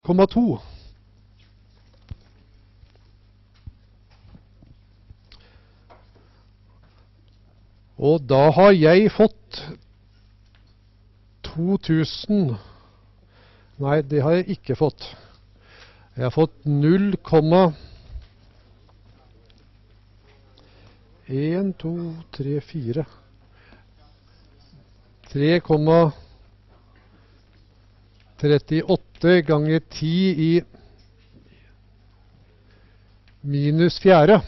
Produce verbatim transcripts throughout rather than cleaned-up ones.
komma to. Og da har jeg fått to tusen. Nei, det har jeg ikke fått. Jeg har fått null komma en, to, tre, fire. tre komma trettiåtte ganger ti i minus fjerde.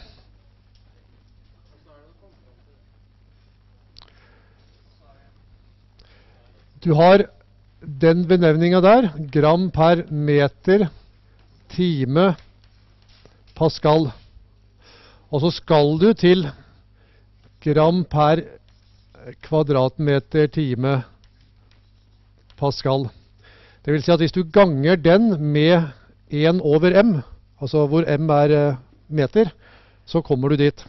Du har den benevningen der, gram per meter, time, pascal. Og så skal du til gram per kvadratmeter, time, pascal. Det vil si at hvis du ganger den med en over m, altså hvor m er meter, så kommer du dit.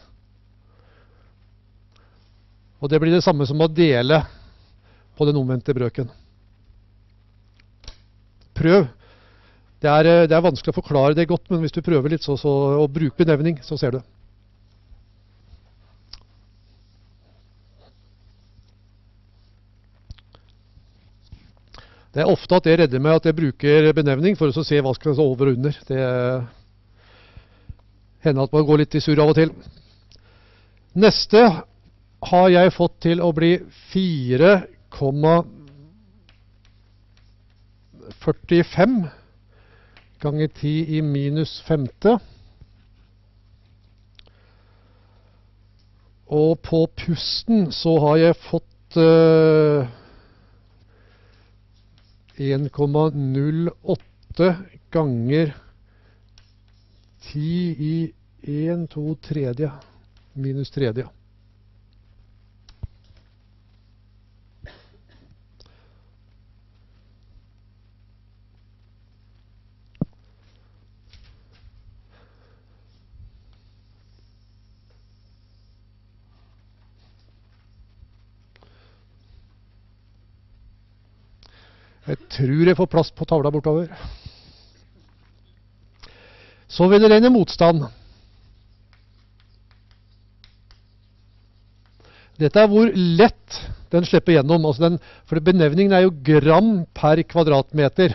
Og det blir det samme som å dele på den omvendte brøken. Prøv. Det er, det er vanskelig å forklare det godt, men hvis du prøver litt så, så, og bruker benevning, så ser du. Det er ofte at jeg redder meg at jeg bruker benevning for å se hva skal stå over og under. Det hender at man går litt i surr av og til. Neste har jeg fått til å bli fire komma førtifem ganger ti i minus femte. Og på pusten så har jeg fått uh, en komma null åtte ganger ti i en, to tredje, minus tredje. Jeg tror jeg får plass på tavla bortover. Så vil det regne motstand. Dette er hvor lett den slipper gjennom. Altså den, for benevningen er jo gram per kvadratmeter.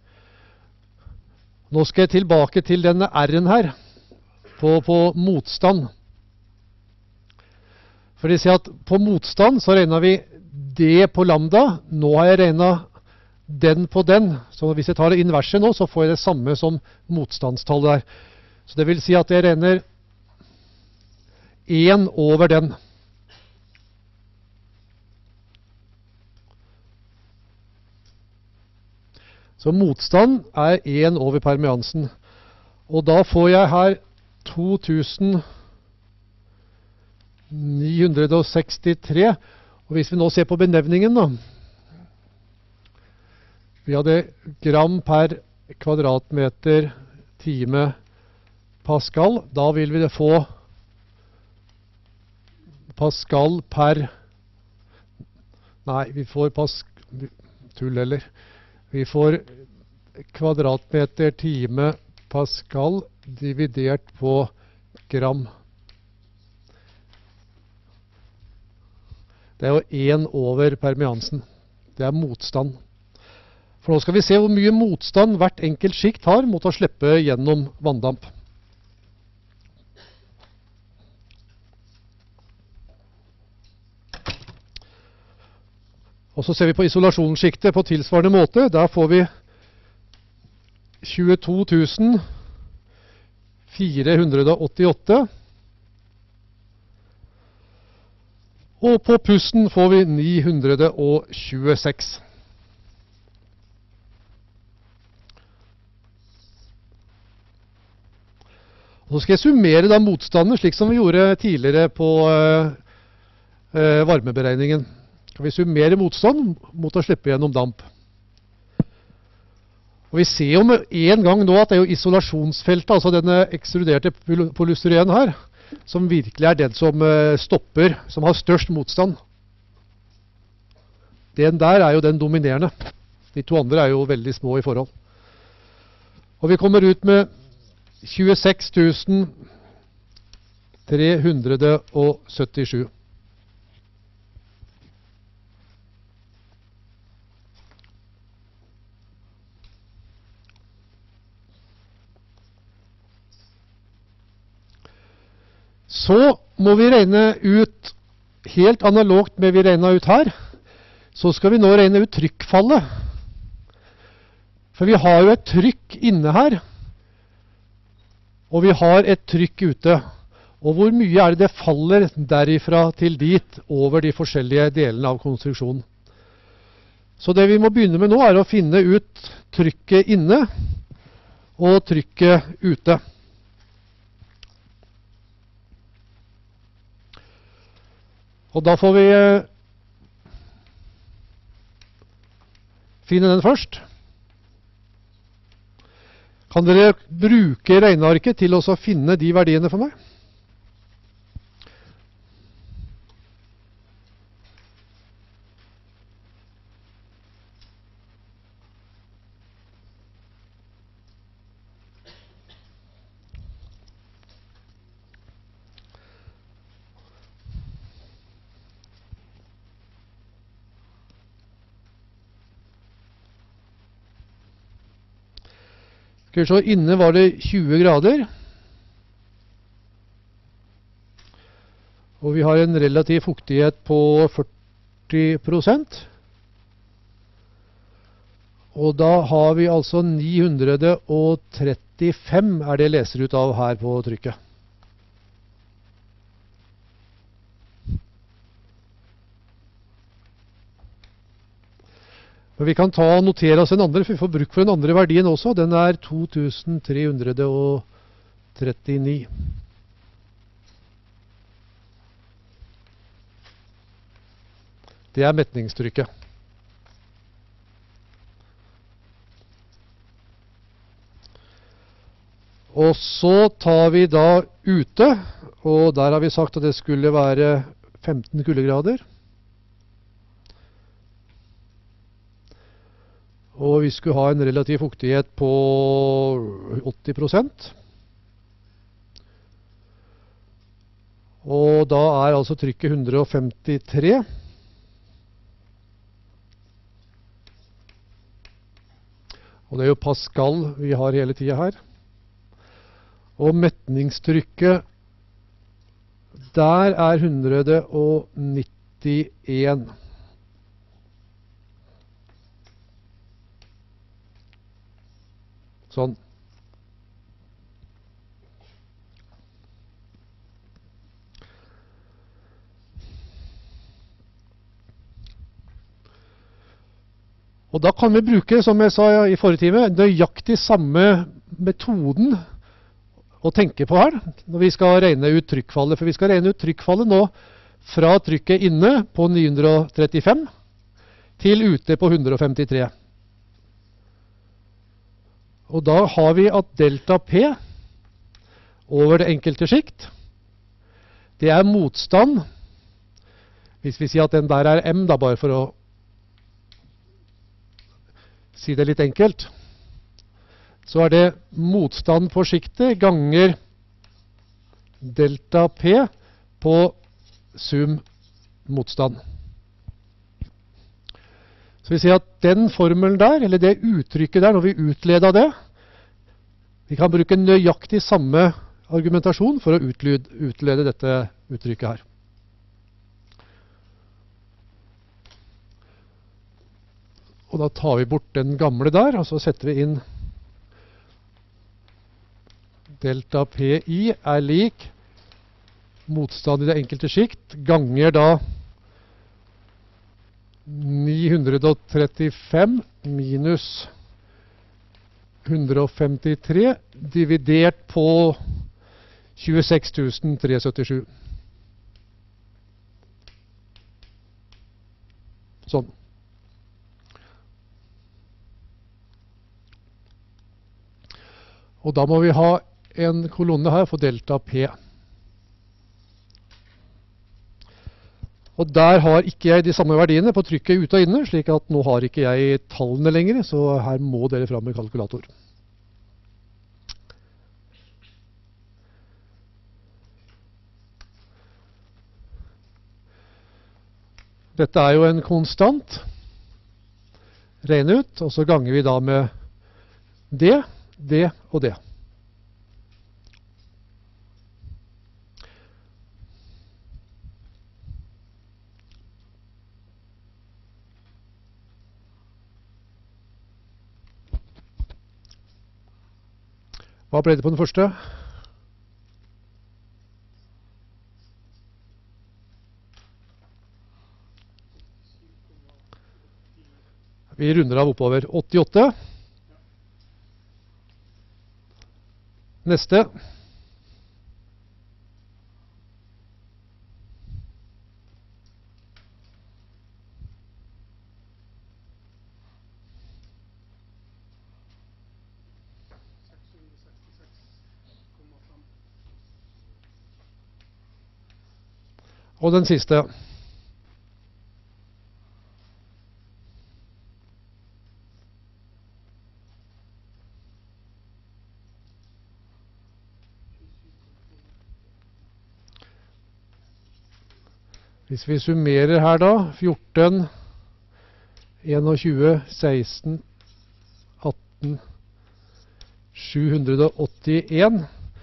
Nå skal jeg tilbake til denne R-en her, på, på motstand. For det vil si at på motstand så regner vi det på lambda. Nå har jeg regnet den på den, så hvis jeg tar det inverse nå, så får jeg det samme som motstandstallet der. Så det vil si at jeg regner en over den. Så motstand er en over permeansen. Og da får jeg her to tusen ni hundre sekstitre. Og hvis vi nå ser på benevningen da, vi hadde gram per kvadratmeter, time, pascal. Da vil vi det få pascal per... Nei, vi får pas... Tull eller. Vi får kvadratmeter, time, pascal dividert på gram. Det er jo en over permeansen. Det er motstand. For nå skal vi se hvor mye motstand hvert enkelt skikt har mot å slippe gjennom vanndamp. Og så ser vi på isolasjonsskiktet på tilsvarende måte. Der får vi tjueto tusen fire hundre åttiåtte. Og på pusten får vi ni hundre tjueseks. Og så skal jeg summere da motstanden, slik som vi gjorde tidligere på uh, uh, varmeberegningen. Kan vi summere motstand mot å slippe gjennom damp. Og vi ser jo med en gang nå at det er jo isolasjonsfeltet, altså denne ekstruderte polystyren her, som virkelig er den som uh, stopper, som har størst motstand. Den der er jo den dominerende. De to andre er jo veldig små i forhold. Og vi kommer ut med tjueseks tusen tre hundre syttisju. Så må vi regne ut, helt analogt med vi regnet ut her, så skal vi nå regne ut trykkfallet. For vi har jo et trykk inne her, og vi har et trykk ute. Og hvor mye er det det faller derifra til dit over de forskjellige delene av konstruksjonen. Så det vi må begynne med nå er å finne ut trykket inne og trykket ute. Og da får vi finne den først. Kan dere bruke regnearket til å finne de verdiene for meg? Skal vi se, inne var det tjue grader. Og vi har en relativ fuktighet på førti prosent. Og da har vi altså ni hundre trettifem er det jeg leser ut av her på trykket. Men vi kan ta og notere oss en andre, for vi får bruk for den andre verdien også. Den er to tusen tre hundre trettini. Det er metningstrykket. Og så tar vi da ute, og der har vi sagt at det skulle være femten kuldegrader. Og vi skulle ha en relativ fuktighet på åtti prosent. Og da er altså trykket hundre og femtitre. Og det er jo Pascal vi har hele tiden her. Og metningstrykket der er hundre og nittien. Sånn. Og da kan vi bruke, som jeg sa i forrige time, nøyaktig samme metoden å tenke på her, når vi skal regne ut trykkfallet. For vi skal regne ut trykkfallet nå fra trykket inne på ni hundre trettifem til ute på hundre og femtitre. Og da har vi at delta P over det enkelte skikt, det er motstand, hvis vi sier at den der er M, da bare for å si det litt enkelt, så er det motstand på skiktet ganger delta P på sum motstand. Så vi sier at den formelen der, eller det uttrykket der, når vi utleder det, vi kan bruke nøyaktig samme argumentasjon for å utlede, utlede dette uttrykket her. Og da tar vi bort den gamle der, og så setter vi inn delta P I er lik motstand i det enkelte skikt ganger da ni hundre trettifem minus hundre og femtitre dividert på tjueseks tusen tre hundre syttisju. Sånn. Og da må vi ha en kolonne her for delta P. Og der har ikke jeg de samme verdiene på trykket ute og inne, slik at nå har ikke jeg tallene lenger, så her må dere fram med kalkulator. Dette er jo en konstant. Regne ut, og så ganger vi da med det, det og det. Hva ble det på den første? Vi runder av oppover. åttiåtte. Neste. Og den siste. Hvis vi summerer her da, fjorten, tjueen, seksten, atten, sju hundre og åttien,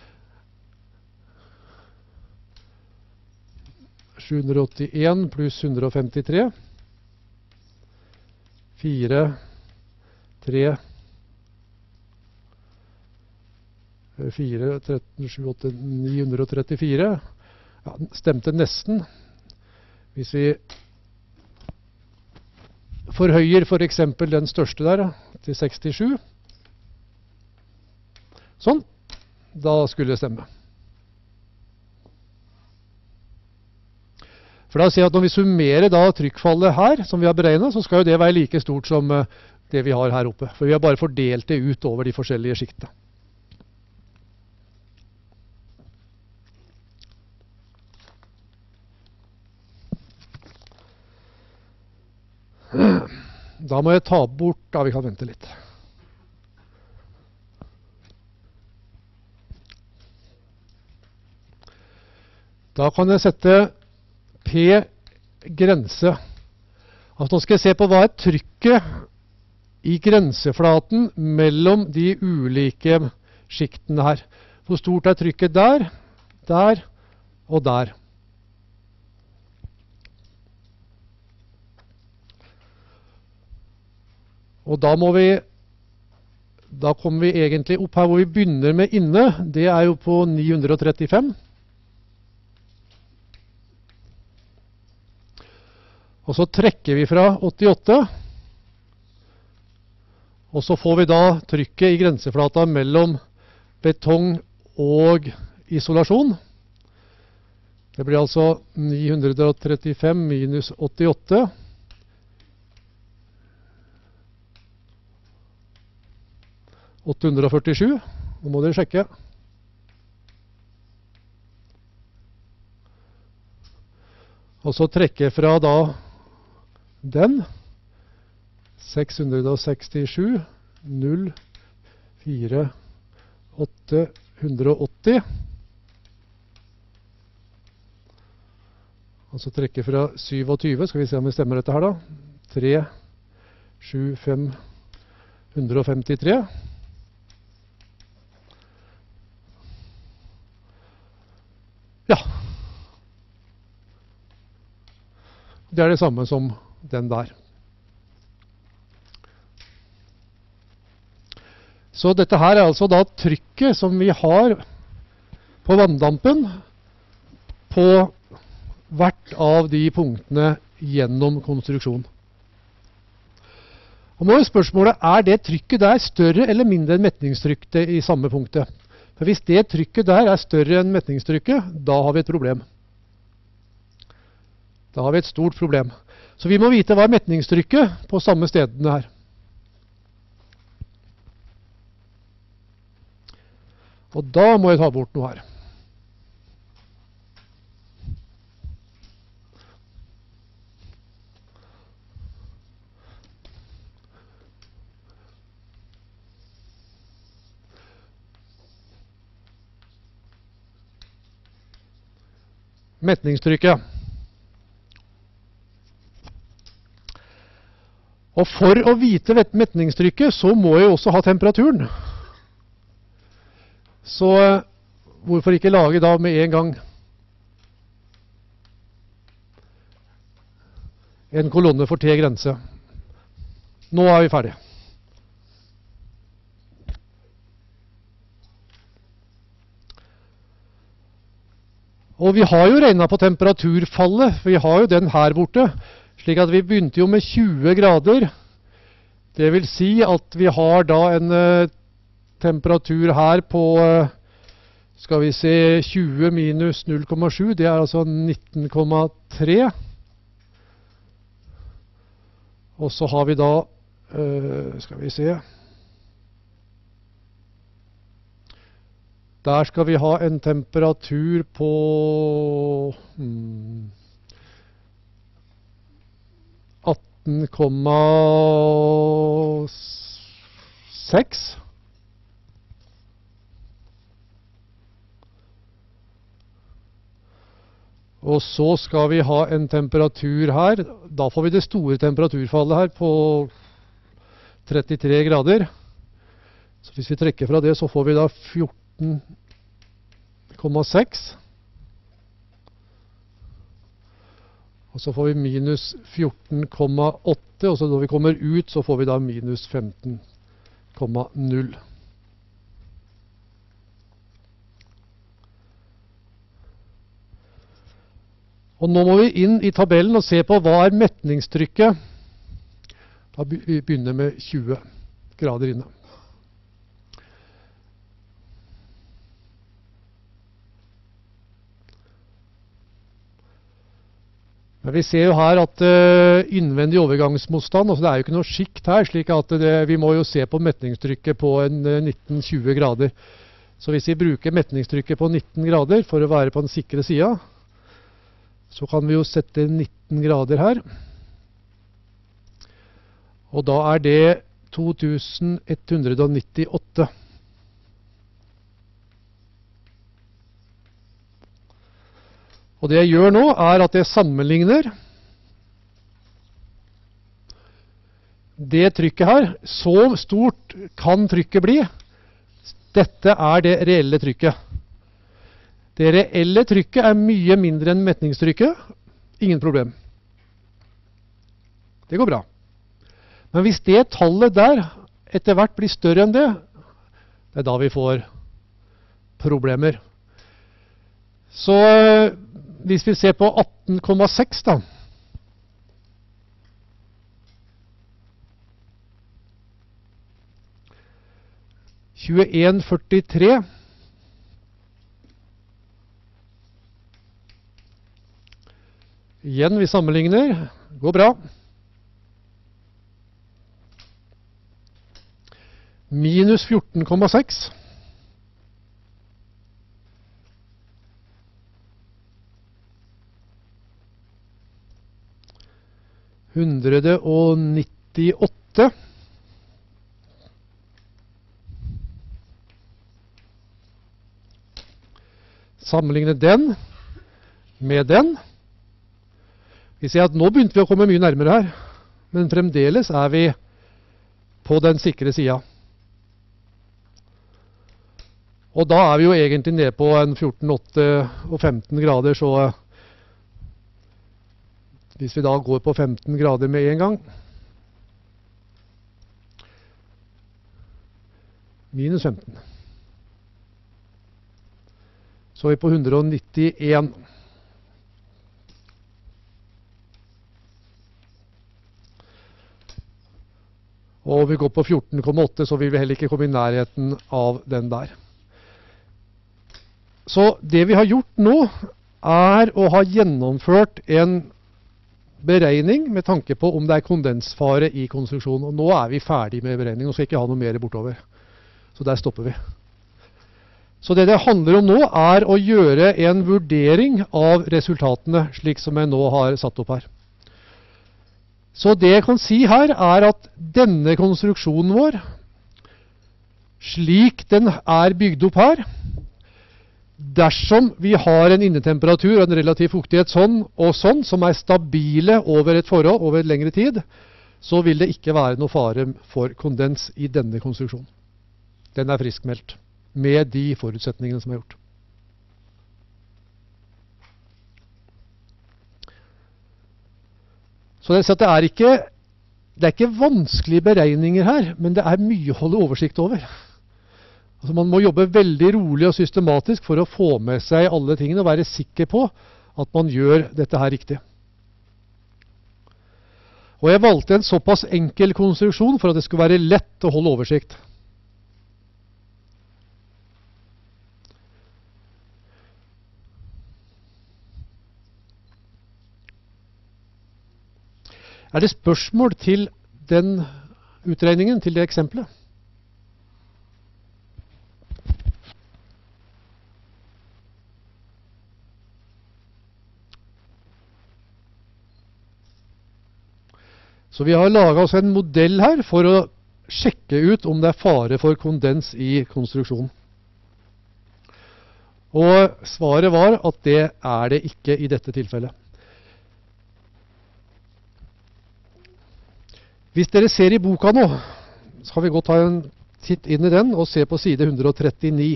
sju hundre og åttien pluss hundre og femtitre, fire, tre, fire, tretten, sju, åtte, ni hundre og trettifire, ja, stemte nesten. Hvis vi forhøyer for eksempel den største der til sekstisju, sånn, da skulle det stemme. For da ser jeg at når vi summerer da trykkfallet her, som vi har beregnet, så skal jo det være like stort som det vi har her oppe. For vi har bare fordelt det ut over de forskjellige skiktene. Da må jeg ta bort, da vi kan vente litt. Da kan jeg sette P grense. Altså nå skal jeg se på hva er trykket i grenseflaten mellom de ulike skiktene her. Hvor stort er trykket der, der og der. Og da må vi, da kommer vi egentlig opp her hvor vi begynner med inne. Det er jo på ni hundre og trettifem. Og så trekker vi fra åttiåtte. Og så får vi da trykket i grenseflata mellom betong og isolasjon. Det blir altså ni hundre og trettifem minus åttiåtte. åtte hundre og førtisju. Nå må dere sjekke. Og så trekke fra da den. seks hundre og sekstisju, null, fire, åtte hundre og åtti. Og så trekke fra syttisju. Skal vi se om vi stemmer dette her da. tre, sju, fem hundre og femtitre. Ja. Det er det samme som den der. Så dette her er altså da trykket som vi har på vanndampen på hvert av de punktene gjennom konstruksjon. Og nå er spørsmålet, er det trykket der større eller mindre enn metningstrykket i samme punktet? For hvis det trykket der er større enn metningstrykket, da har vi et problem. Da har vi et stort problem. Så vi må vite hva er metningstrykket på samme stedene her. Og da må jeg ta bort noe her. Metningstrykket. Og for å vite metningstrykket, så må jeg også ha temperaturen. Så hvorfor ikke lage da med en gang en kolonne for T grense. Nå er vi ferdige. Og vi har jo regnet på temperaturfallet, for vi har jo den her borte, slik at vi begynte jo med tjue grader. Det vil si at vi har da en uh, temperatur her på, uh, skal vi se, tjue minus null komma sju, det er altså nitten komma tre. Og så har vi da, uh, skal vi se, der skal vi ha en temperatur på hmm, atten komma seks. Og så skal vi ha en temperatur her. Da får vi det store temperaturfallet her på trettitre grader. Så hvis vi trekker fra det, så får vi da fjorten komma seks. Og så får vi minus fjorten komma åtte, og så når vi kommer ut, så får vi da minus femten komma null. Og nå må vi inn i tabellen og se på hva er metningstrykket. Da begynner vi med tjue grader inne. Men vi ser jo her at uh, innvendig overgangsmotstand, altså det er jo ikke noe skikt her, slik at det, vi må jo se på metningstrykket på en uh, nitten til tjue grader. Så hvis vi bruker metningstrykket på nitten grader for å være på den sikre siden, så kan vi jo sette nitten grader her. Og da er det to tusen ett hundre nittiåtte. Og det jeg gjør nå er at jeg sammenligner det trykket her. Så stort kan trykket bli. Dette er det reelle trykket. Det reelle trykket er mye mindre enn metningstrykket. Ingen problem. Det går bra. Men hvis det tallet der etter hvert blir større enn det, det er da vi får problemer. Så hvis vi ser på atten komma seks da, tjueen førtitre, igjen vi sammenligner, går bra. Minus fjorten komma seks. hundre og nittiåtte. Sammenligne den med den. Vi ser at nå begynte vi å komme mye nærmere her, men fremdeles er vi på den sikre siden. Og da er vi jo egentlig nede på en fjorten, åtte og femten grader, så hvis vi da går på femten grader med en gang, minus femten, så er vi på hundre og nittien. Og vi går på fjorten komma åtte, så vil vi heller ikke komme i nærheten av den der. Så det vi har gjort nå, er å ha gjennomført en beregning med tanke på om det er kondensfare i konstruksjonen. Og nå er vi ferdig med beregningen, og skal ikke ha noe mer bortover. Så der stopper vi. Så det det handler om nå er å gjøre en vurdering av resultatene, slik som jeg nå har satt opp her. Så det jeg kan si her er at denne konstruksjonen vår, slik den er bygd opp her, dersom vi har en innetemperatur og en relativ fuktighet sånn og sånn, som er stabile over et forhold over et lengre tid, så vil det ikke være noe fare for kondens i denne konstruksjonen. Den er friskmeldt, med de forutsetningene som er gjort. Så det, så det, er ikke, det er ikke vanskelige beregninger her, men det er mye å holde oversikt over. Altså man må jobbe veldig rolig og systematisk for å få med seg alle tingene og være sikker på at man gjør dette her riktig. Og jeg valgte en såpass enkel konstruksjon for at det skulle være lett å holde oversikt. Er det spørsmål til den utregningen, til det eksempelet? Så vi har laget oss en modell her for å sjekke ut om det er fare for kondens i konstruksjonen. Og svaret var at det er det ikke i dette tilfellet. Hvis dere ser i boka nå, så kan vi godt ta en titt inn i den og se på side ett hundre trettini.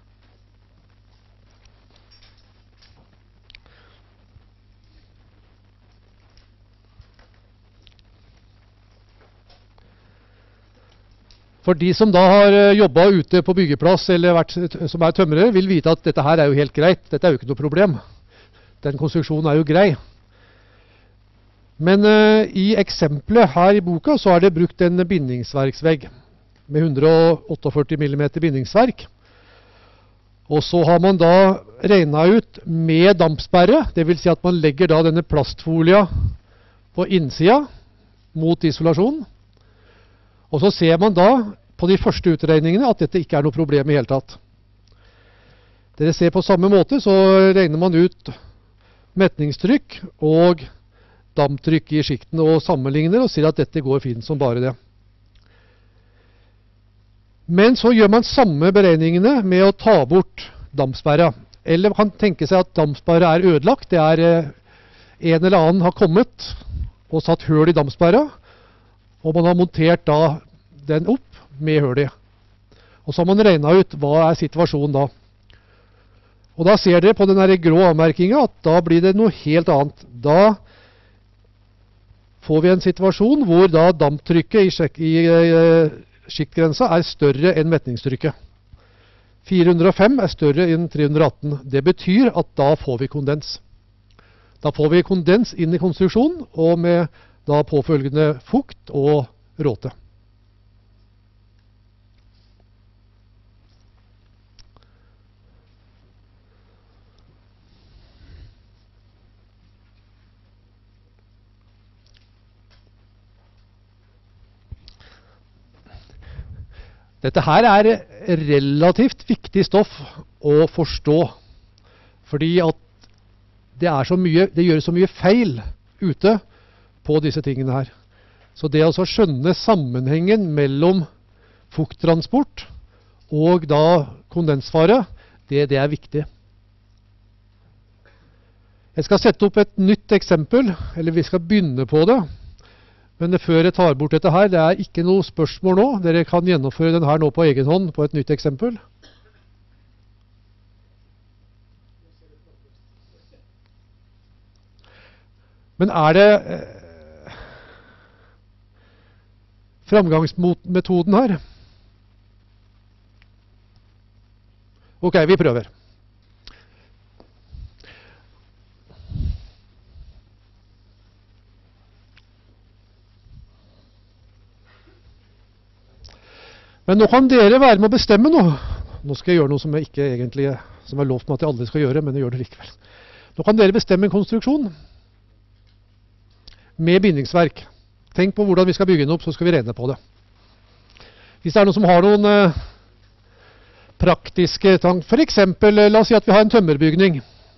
For de som da har jobbet ute på byggeplass eller vært, som er tømrere, vil vite at dette her er jo helt greit. Dette er jo ikke noe problem. Den konstruksjonen er jo grei. Men uh, i eksempelet her i boka så er det brukt en bindingsverksvegg med hundre og førtiåtte millimeter bindingsverk. Og så har man da regnet ut med dampsperre, det vil si at man legger da denne plastfolia på innsida mot isolasjon. Og så ser man da på de første utregningene at dette ikke er noe problem i hele tatt. Dere ser på samme måte, så regner man ut metningstrykk og damptrykk i skiktene og sammenligner og sier at dette går fint som bare det. Men så gjør man samme beregningene med å ta bort dampsperra. Eller man kan tenke seg at dampsperra er ødelagt. Det er eh, en eller annen har kommet og satt høl i dampsperra, og man har montert da den opp med høl i. Og så har man regnet ut hva er situasjonen da. Og da ser dere på den her grå avmerkingen at da blir det noe helt annet. Da får vi en situasjon hvor da damptrykket i, sjek, i uh, skiktgrensa er større enn metningstrykket. fire hundre og fem er større enn tre hundre og atten. Det betyr at da får vi kondens. Da får vi kondens inn i konstruksjonen, og med da påfølgende fukt og råte. Dette her er relativt viktig stoff å forstå, fordi at det, er så mye, det gjør så mye feil ute på disse tingene her. Så det å skjønne sammenhengen mellom fukttransport og da kondensfare, det, det er viktig. Jeg skal sette opp et nytt eksempel, eller vi skal begynne på det. Men før jeg tar bort dette her, det er ikke noe spørsmål nå. Dere kan gjennomføre den her nå på egen hånd på et nytt eksempel. Men er det eh, framgangsmetoden her? Ok, vi prøver. Men nå kan dere være med å bestemme noe. Nå skal jeg gjøre noe som jeg ikke egentlig som er lovt meg at jeg aldri skal gjøre, men jeg gjør det likevel. Nå kan dere bestemme en konstruksjon med bindingsverk. Tenk på hvordan vi skal bygge den opp, så skal vi regne på det. Hvis det er noen som har noen eh, praktiske tanker, for eksempel, la oss si at vi har en tømmerbygning.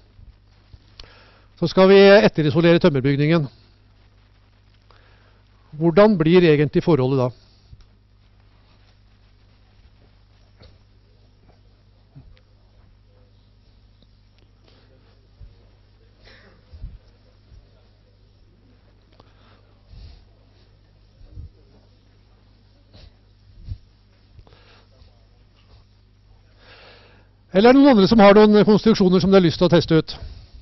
Så skal vi etterisolere tømmerbygningen. Hvordan blir egentlig forholdet da? Eller er det noen andre som har noen konstruksjoner som de har lyst til å teste ut?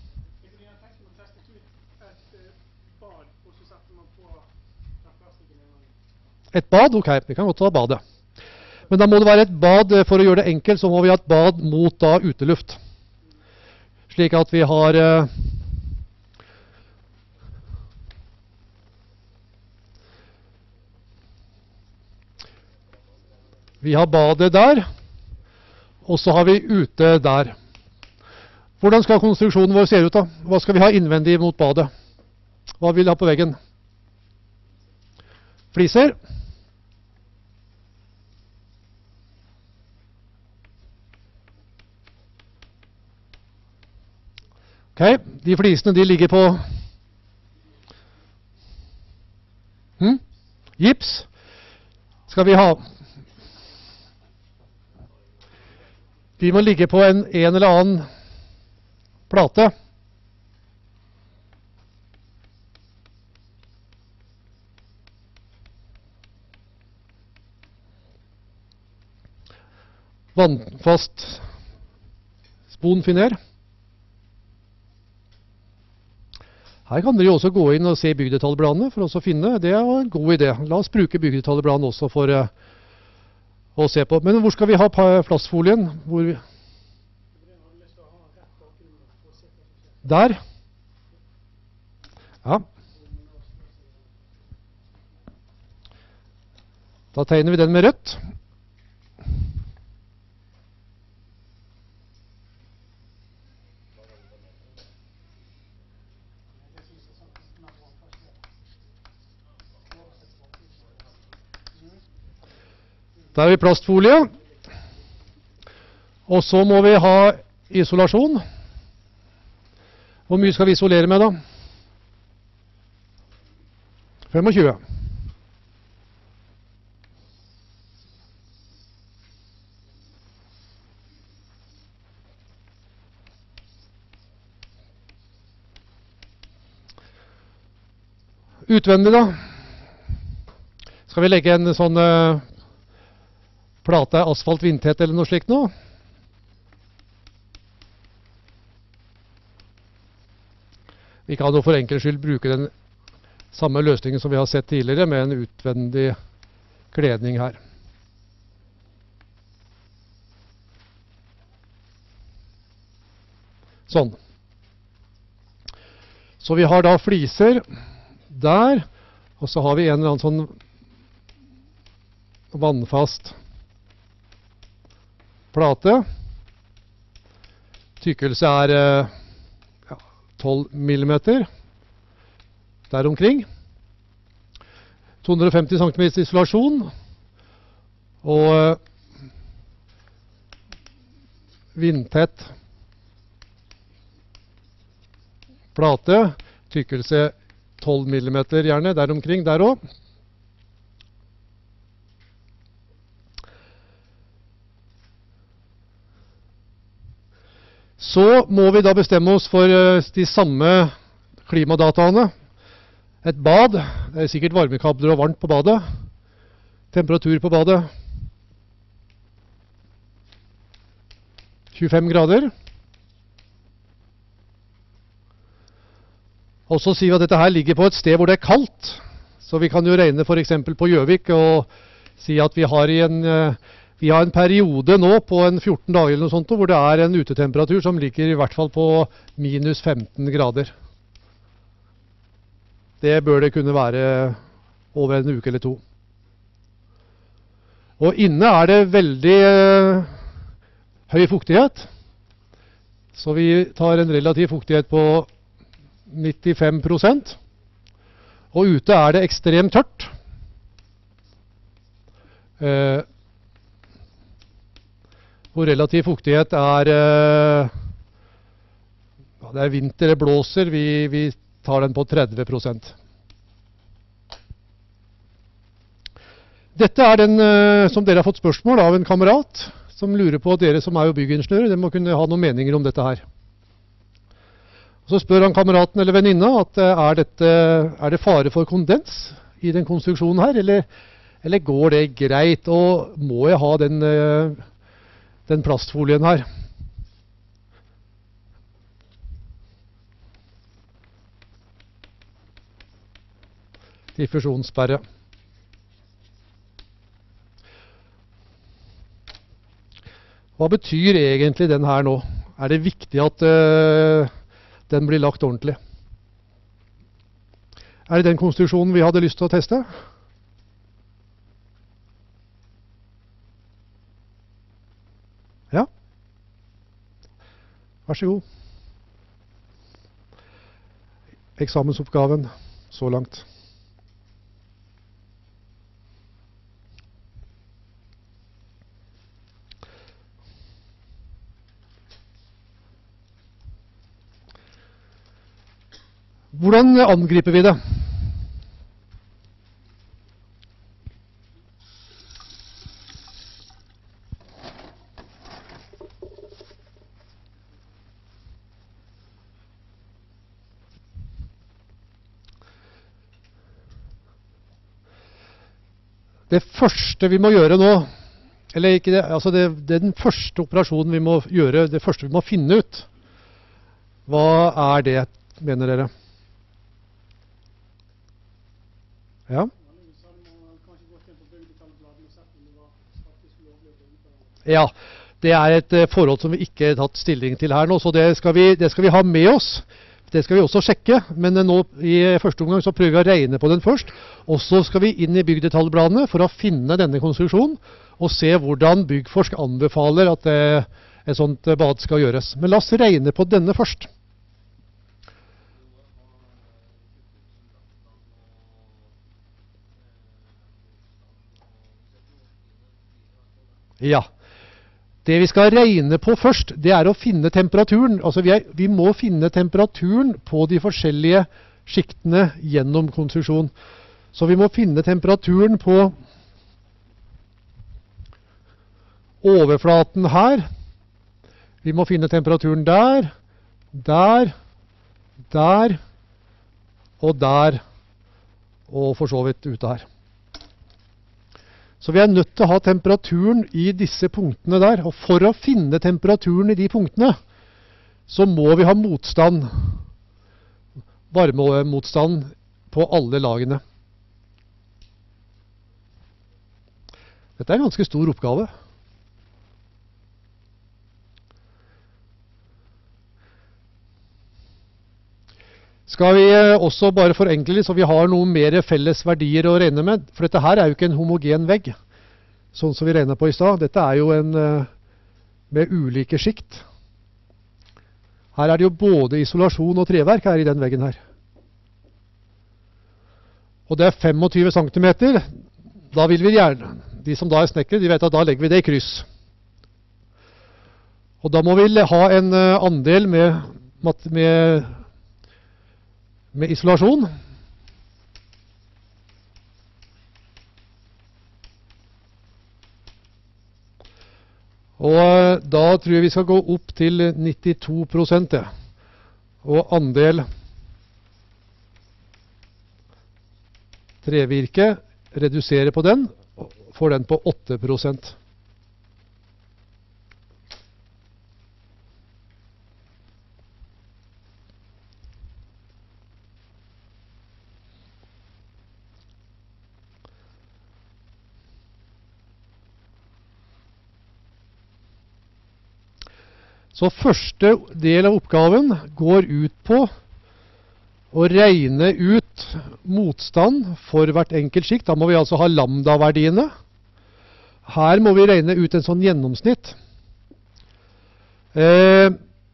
Et bad? Ok, vi kan godt ta badet. Men da må det være et bad, for å gjøre det enkelt, så må vi ha et bad mot da uteluft. Slik at vi har eh, Vi har badet der, og så har vi ute der. Hvordan skal konstruksjonen vår se ut da? Hva skal vi ha innvendig mot badet? Hva vil vi ha på veggen? Fliser. Ok, de flisene de ligger på hm? Gips. Skal vi ha De må ligge på en, en eller annen plate. Vannfast sponfiner. Her kan dere jo også gå inn og se byggdetaljbladene for å finne. Det er en god idé. La oss bruke byggdetaljbladene også for uh, å se på. Men hvor skal vi ha plastfolien? Hvor vi Der. Ja. Da tegner vi den med rødt. Der har vi plastfolie. Og så må vi ha isolasjon. Hvor mye skal vi isolere med da? tjuefem. Utvendig da. Skal vi legge en sånn uh, plate asfalt vindtett eller noe slikt nå? Vi kan jo for enkelhets skyld bruke den samme løsningen som vi har sett tidligere, med en utvendig kledning her. Sånn. Så vi har da fliser der, og så har vi en eller annen sånn vannfast plate. Tykkelse er ja, tolv millimeter der omkring. to hundre og femti centimeter isolasjon. Og vindtett plate. Tykkelse tolv millimeter gjerne der omkring der også. Så må vi da bestemme oss for de samme klimadataene. Et bad, det er sikkert varmekabler og varmt på badet. Temperatur på badet tjuefem grader. Og så sier vi at dette her ligger på et sted hvor det er kaldt. Så vi kan jo regne for eksempel på Gjøvik og si at vi har i en... Vi har en periode nå på en fjorten dager eller noe sånt, hvor det er en utetemperatur som ligger i hvert fall på minus femten grader. Det bør det kunne være over en uke eller to. Og inne er det veldig uh, høy fuktighet. Så vi tar en relativ fuktighet på nittifem prosent. Og ute er det ekstremt tørt. Uh, Hvor relativ fuktighet er, ja, det er vinter, det blåser, vi, vi tar den på tretti prosent. Dette er den som dere har fått spørsmål av en kamerat, som lurer på at dere som er jo byggingeniører, dere må kunne ha noen meninger om dette her. Så spør han kameraten eller venninna at er, dette, er det fare for kondens i den konstruksjonen her, eller, eller går det greit, og må jeg ha den... den plastfolien her. diffusjonssperre. Hva betyr egentlig den her nå? Er det viktig at uh, den blir lagt ordentlig? Er det den konstruksjonen vi hadde lyst til å teste? Ja? Vær så god. Eksamensoppgaven så langt. Hvordan angriper vi det? Det første vi må gjøre nå, eller ikke det, altså det, det er den første operasjonen vi må gjøre, det første vi må finne ut. Hva er det, mener dere? Ja. Ja, det er et uh, forhold som vi ikke har tatt stilling til her nå, så det skal, vi, det skal vi ha med oss. Det skal vi også sjekke, men uh, nå i første omgang så prøver vi å regne på den først. Og så skal vi inn i byggdetaljbladene for å finne denne konstruksjonen, og se hvordan Byggforsk anbefaler at uh, et sånt uh, bad skal gjøres. Men la oss regne på denne først. Ja, det vi skal regne på først, det er å finne temperaturen. Altså vi, er, vi må finne temperaturen på de forskjellige skiktene gjennom konstruksjon. Så vi må finne temperaturen på overflaten her. Vi må finne temperaturen der, der, der, og der, og for så vidt ute her. Så vi er nødt til å ha temperaturen i disse punktene der, og for å finne temperaturen i de punktene, så må vi ha motstand, varmemotstand på alle lagene. Dette er en ganske stor oppgave. Skal vi også bare forenkle litt, så vi har noen mer felles verdier å regne med. For dette her er jo ikke en homogen vegg, sånn som vi regnet på i stad. Dette er jo en med ulike skikt. Her er det jo både isolasjon og treverk her i den veggen her. Og det er tjuefem centimeter. Da vil vi gjerne, de som da er snekkere, de vet at da legger vi det i kryss. Og da må vi ha en andel med, med med isolasjon. Og da tror jeg vi skal gå opp til nittito prosent. Og andel trevirke, redusere på den, får den på åtte prosent. Så første del av oppgaven går ut på å regne ut motstand for hvert enkelt skikt. Da må vi altså ha lambda-verdiene. Her må vi regne ut en sånn gjennomsnitt. Eh,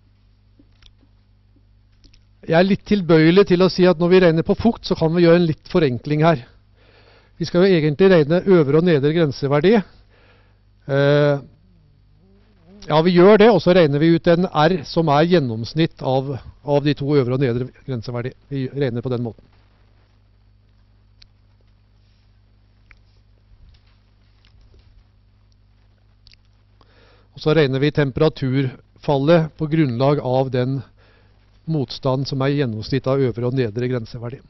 jeg er litt tilbøyelig til å si at når vi regner på fukt, så kan vi gjøre en litt forenkling her. Vi skal jo egentlig regne øvre og nedre grenseverdi. Eh, Ja, vi gjør det, og så regner vi ut en R som er gjennomsnitt av, av de to øvre og nedre grenseverdi. Vi regner på den måten. Og så regner vi temperaturfallet på grunnlag av den motstand som er gjennomsnitt av øvre og nedre grenseverdi.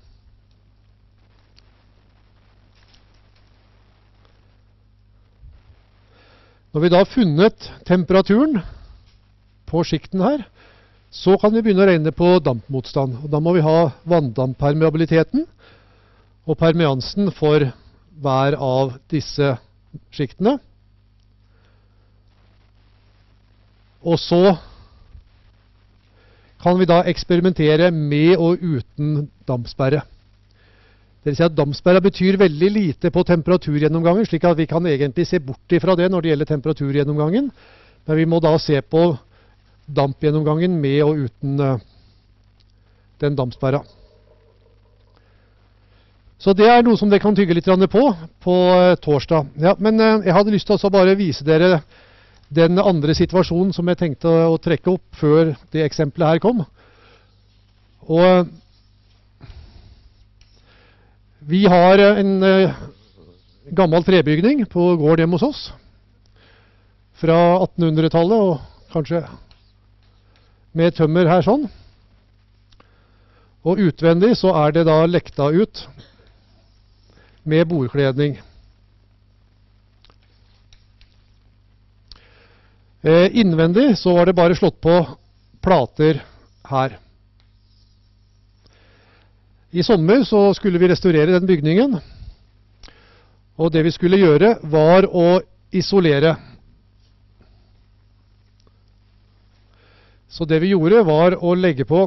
Når vi da har funnet temperaturen på skikten her, så kan vi begynne å regne på dampmotstand. Og da må vi ha vanndampermeabiliteten. og permeansen for hver av disse skiktene. Og så kan vi da eksperimentere med og uten dampsperre. Det vil si at dampsperre betyr veldig lite på temperaturgjennomgangen, slik at vi kan egentlig se bort ifra det når det gjelder temperaturgjennomgangen. Men vi må da se på dampgjennomgangen med og uten uh, den dampsperra. Så det er noe som dere kan tygge litt på på uh, torsdag. Ja, men uh, jeg hadde lyst til å bare vise dere den andre situasjonen som jeg tenkte å, å trekke opp før det eksempelet her kom. Og uh, vi har en uh, gammel trebygning på gården hjemme hos oss fra attenhundretallet, og kanskje med tømmer her sånn. Og utvendig så er det da lekta ut med bordkledning. Eh, innvendig så var det bare slått på plater her. I sommer så skulle vi restaurere den bygningen, og det vi skulle gjøre var å isolere. Så det vi gjorde var å legge på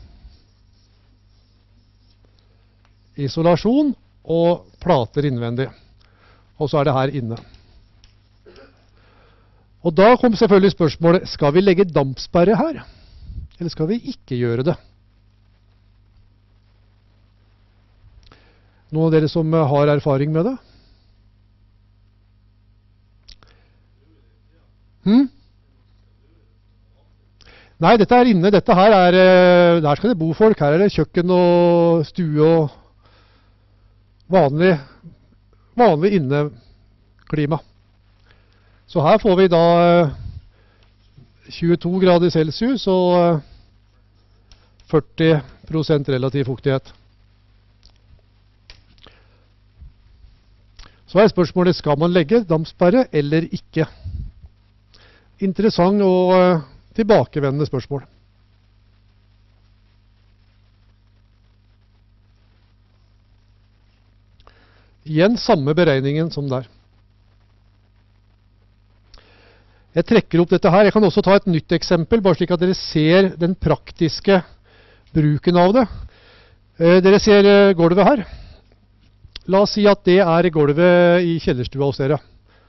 isolasjon og plater innvendig. Og så er det her inne. Og da kom selvfølgelig spørsmålet, skal vi legge dampsperre her? Eller skal vi ikke gjøre det? Noen av dere som har erfaring med det? Hm? Nei, dette er inne. Dette her er, der skal det bo folk. Her er det kjøkken og stue og vanlig, vanlig inneklima. Så her får vi da tjueto grader celsius og førti prosent relativ fuktighet. Så er spørsmålet, skal man legge dampsperre eller ikke? Interessant og tilbakevendende spørsmål. Igjen samme beregningen som der. Jeg trekker opp dette her. Jeg kan også ta et nytt eksempel, bare slik at dere ser den praktiske bruken av det. Eh, dere ser eh, gulvet her. La oss si at det er gulvet i kjellerstua hos dere.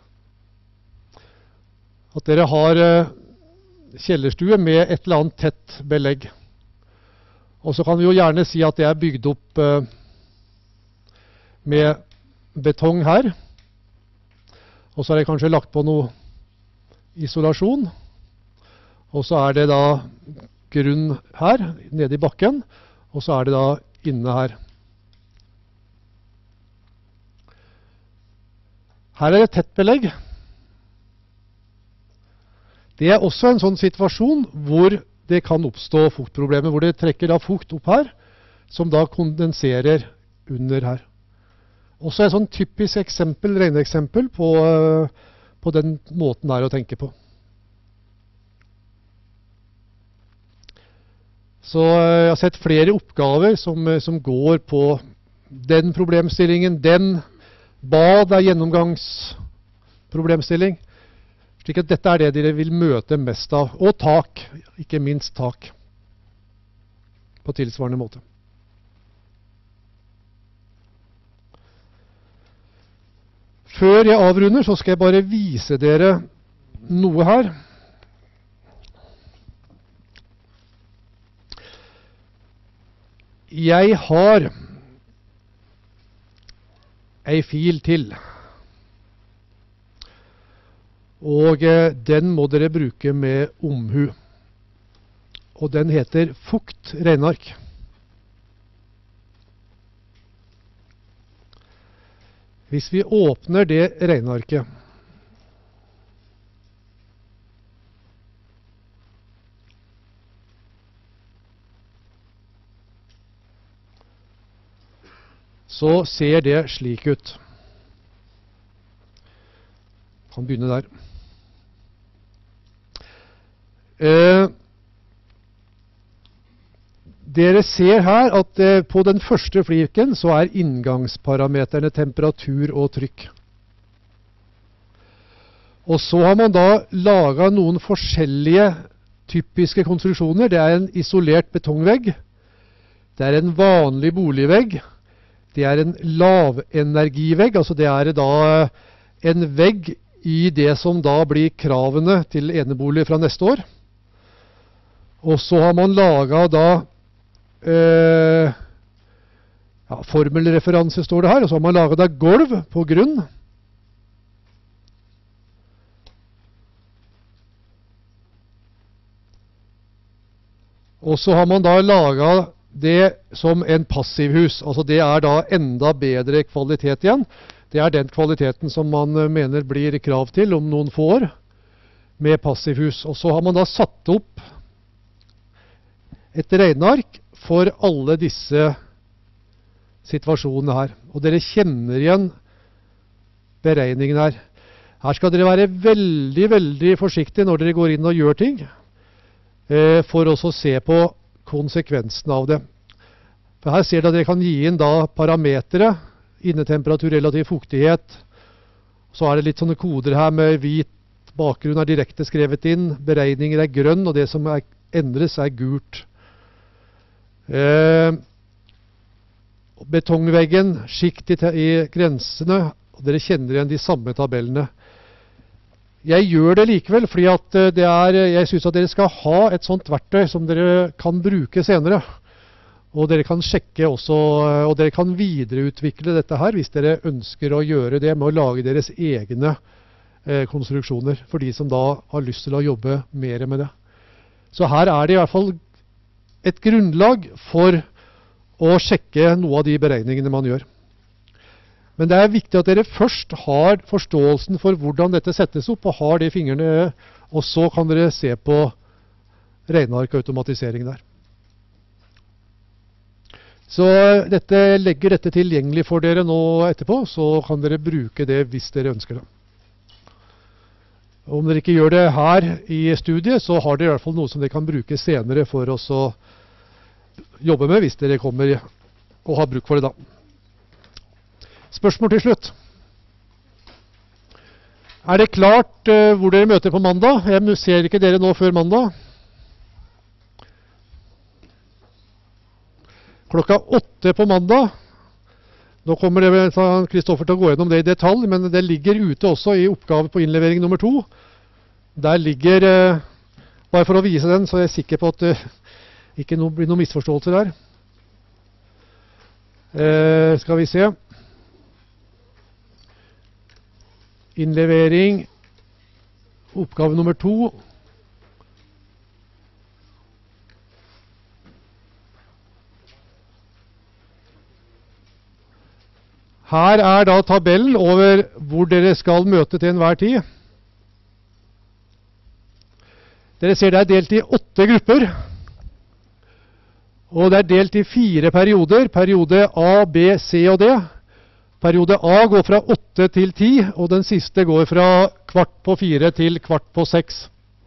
At dere har eh, kjellerstue med et eller annet tett belegg. Og så kan vi jo gjerne si at det er bygd opp eh, med betong her. Og så er det kanskje lagt på noe isolasjon. Og så er det da grunn her, nede i bakken. Og så er det da inne her. Her er det tett belegg. Det er også en sånn situasjon hvor det kan oppstå fuktproblemer, hvor det trekker da fukt opp her, som da kondenserer under her. Også et sånn typisk eksempel, regneeksempel på, på den måten der å tenke på. Så jeg har sett flere oppgaver som, som går på den problemstillingen, den bad er gjennomgangsproblemstilling. Slik at dette er det dere vil møte mest av. Og tak, ikke minst tak. På tilsvarende måte. Før jeg avrunder, så skal jeg bare vise dere noe her. Jeg har ei fil til. Og eh, den må dere bruke med omhu. Og den heter fukt regneark. Hvis vi åpner det regnearket, så ser det slik ut. Kan begynne der. Eh, dere ser her at eh, på den første fliken så er inngangsparameterne temperatur og trykk. Og så har man da laget noen forskjellige typiske konstruksjoner. Det er en isolert betongvegg. Det er en vanlig boligvegg. Det er en lavenergivegg, altså det er da en vegg i det som da blir kravene til enebolig fra neste år. Og så har man laget da eh, ja, formelreferanse står det her, og så har man laget da gulv på grunn. Og så har man da laget det som en passivhus, altså det er da enda bedre kvalitet igjen. Det er den kvaliteten som man mener blir krav til om noen få år med passivhus. Og så har man da satt opp et regneark for alle disse situasjonene her. Og dere kjenner igjen beregningen her. Her skal dere være veldig, veldig forsiktige når dere går inn og gjør ting, eh, for også å se på konsekvensen av det. For her ser dere at dere kan gi inn da parametere, innetemperatur, relativ fuktighet. Så er det litt sånne koder her med hvit bakgrunn er direkte skrevet inn, beregninger er grønn, og det som er, endres er gult. Eh, betongveggen, skikt i, i grensene, og dere kjenner igjen de samme tabellene. Jeg gjør det likevel, fordi at det er, jeg synes at dere skal ha et sånt verktøy som dere kan bruke senere. Og dere kan sjekke også, og dere kan videreutvikle dette her hvis dere ønsker å gjøre det med å lage deres egne eh, konstruksjoner, for de som da har lyst til å jobbe mer med det. Så her er det i hvert fall et grunnlag for å sjekke noe av de beregningene man gjør. Men det er viktig at dere først har forståelsen for hvordan dette settes opp, og har de fingrene, og så kan dere se på regneark og automatisering der. Så dette legger dette tilgjengelig for dere nå etterpå, så kan dere bruke det hvis dere ønsker det. Om dere ikke gjør det her i studiet, så har dere i hvert fall noe som dere kan bruke senere for å jobbe med, hvis dere kommer og har bruk for det da. Spørsmål til slutt. Er det klart uh, hvor dere møter på mandag? Jeg ser ikke dere nå før mandag. Klokka åtte på mandag. Nå kommer Kristoffer til å gå gjennom det i detalj, men det ligger ute også i oppgave på innlevering nummer to. Der ligger, uh, bare for å vise den, så er jeg sikker på at det uh, ikke no, blir noen misforståelser der. Uh, skal vi se. Innlevering, oppgave nummer to. Her er da tabellen over hvor dere skal møte til enhver tid. Dere ser det er delt i åtte grupper. Og det er delt i fire perioder. Periode A, B, C og D. Periode A går fra åtte til ti, og den siste går fra kvart på fire til kvart på seks.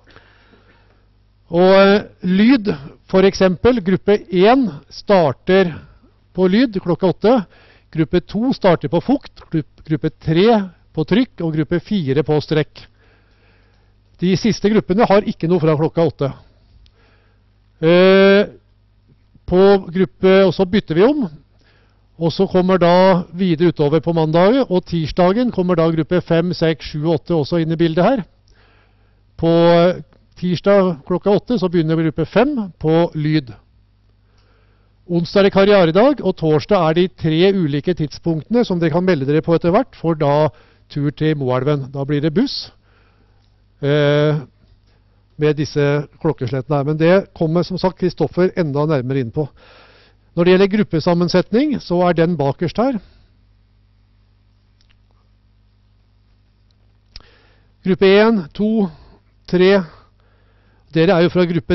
Og eh, lyd, for eksempel, gruppe én starter på lyd klokka åtte. Gruppe to starter på fukt, gruppe tre på trykk og gruppe fire på strekk. De siste gruppene har ikke noe fra klokka åtte. Eh, på gruppe, og så bytter vi om. Og så kommer da videre utover på mandag, og tirsdagen kommer da gruppe fem, seks, sju, åtte også inn i bildet her. På tirsdag klokka åtte så begynner gruppe fem på lyd. Onsdag er det karrieredag, og torsdag er de tre ulike tidspunktene som dere kan melde dere på etter hvert, for da tur til Moelven. Da blir det buss eh, med disse klokkeslettene her. Men det kommer som sagt Kristoffer enda nærmere inn på. Når det gjelder gruppesammensetning, så er den bakerst her. Gruppe én, to, tre. Dere er jo fra gruppe